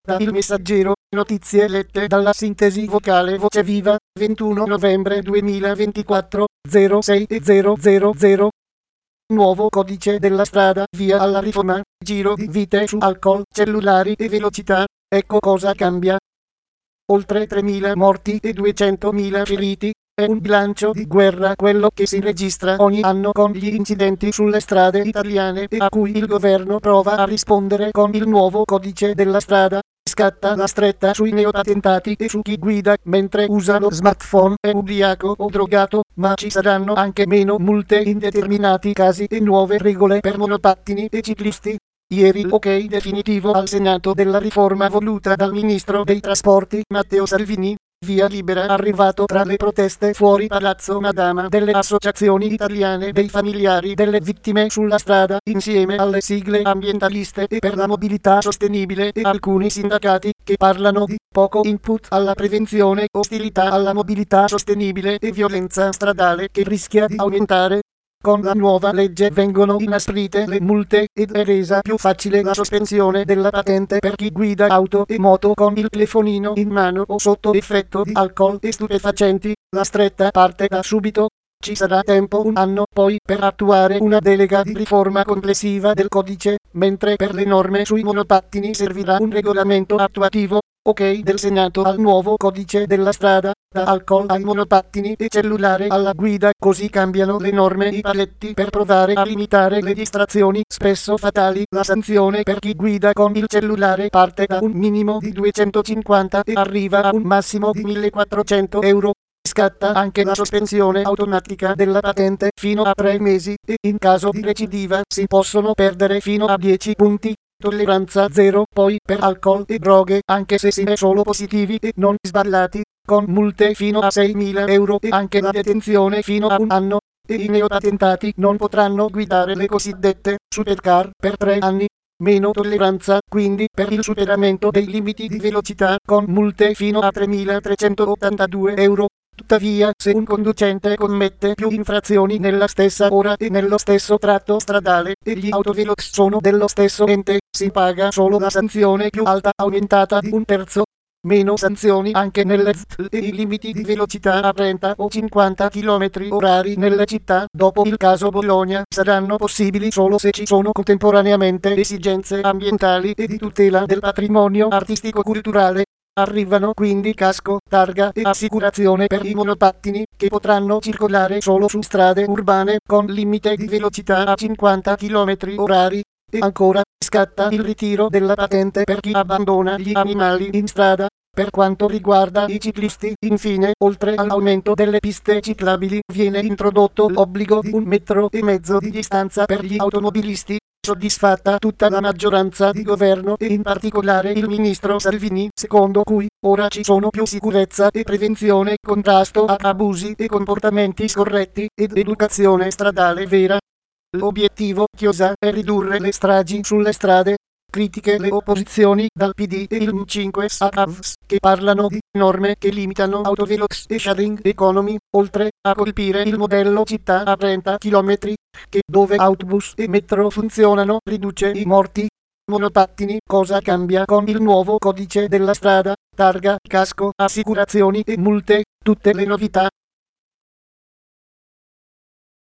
Da Il Messaggero, notizie lette dalla sintesi vocale Voce Viva, 21 novembre 2024, 06:000. Nuovo codice della strada, via alla riforma, giro di vite su alcol, cellulari e velocità, ecco cosa cambia. Oltre 3.000 morti e 200.000 feriti, è un bilancio di guerra quello che si registra ogni anno con gli incidenti sulle strade italiane e a cui il governo prova a rispondere con il nuovo codice della strada. Scatta la stretta sui neopatentati e su chi guida mentre usa lo smartphone è ubriaco o drogato, ma ci saranno anche meno multe in determinati casi e nuove regole per monopattini e ciclisti. Ieri ok definitivo al Senato della riforma voluta dal ministro dei trasporti Matteo Salvini. Via libera arrivato tra le proteste fuori Palazzo Madama delle associazioni italiane dei familiari delle vittime sulla strada, insieme alle sigle ambientaliste e per la mobilità sostenibile e alcuni sindacati che parlano di poco input alla prevenzione, ostilità alla mobilità sostenibile e violenza stradale che rischia di aumentare. Con la nuova legge vengono inasprite le multe ed è resa più facile la sospensione della patente per chi guida auto e moto con il telefonino in mano o sotto effetto di alcol e stupefacenti. La stretta parte da subito. Ci sarà tempo un anno poi per attuare una delega di riforma complessiva del codice, mentre per le norme sui monopattini servirà un regolamento attuativo. Ok del Senato al nuovo codice della strada, da alcol ai monopattini e cellulare alla guida, così cambiano le norme e i paletti per provare a limitare le distrazioni spesso fatali. La sanzione per chi guida con il cellulare parte da un minimo di 250 e arriva a un massimo di 1.400 euro. Scatta anche la sospensione automatica della patente fino a 3 mesi e in caso di recidiva si possono perdere fino a 10 punti. Tolleranza zero poi per alcol e droghe anche se si è solo positivi e non sballati, con multe fino a 6.000 euro e anche la detenzione fino a un anno, e i neopatentati non potranno guidare le cosiddette supercar per 3 anni. Meno tolleranza quindi per il superamento dei limiti di velocità con multe fino a 3.382 euro. Tuttavia, se un conducente commette più infrazioni nella stessa ora e nello stesso tratto stradale e gli autovelox sono dello stesso ente, si paga solo la sanzione più alta aumentata di un terzo. Meno sanzioni anche nelle ZTL e i limiti di velocità a 30 o 50 km orari nelle città, dopo il caso Bologna, saranno possibili solo se ci sono contemporaneamente esigenze ambientali e di tutela del patrimonio artistico-culturale. Arrivano quindi casco, targa e assicurazione per i monopattini, che potranno circolare solo su strade urbane con limite di velocità a 50 km orari. E ancora, scatta il ritiro della patente per chi abbandona gli animali in strada. Per quanto riguarda i ciclisti, infine, oltre all'aumento delle piste ciclabili, viene introdotto l'obbligo di 1,5 metri di distanza per gli automobilisti. Soddisfatta tutta la maggioranza di governo e in particolare il ministro Salvini, secondo cui ora ci sono più sicurezza e prevenzione, contrasto a abusi e comportamenti scorretti ed educazione stradale vera. L'obiettivo, chiosa, è ridurre le stragi sulle strade. Critiche le opposizioni dal PD e il M5 St's che parlano di norme che limitano autovelox e sharing economy, oltre a colpire il modello città a 30 km, che dove autobus e metro funzionano riduce i morti. Monopattini, cosa cambia con il nuovo codice della strada? Targa, casco, assicurazioni e multe, tutte le novità.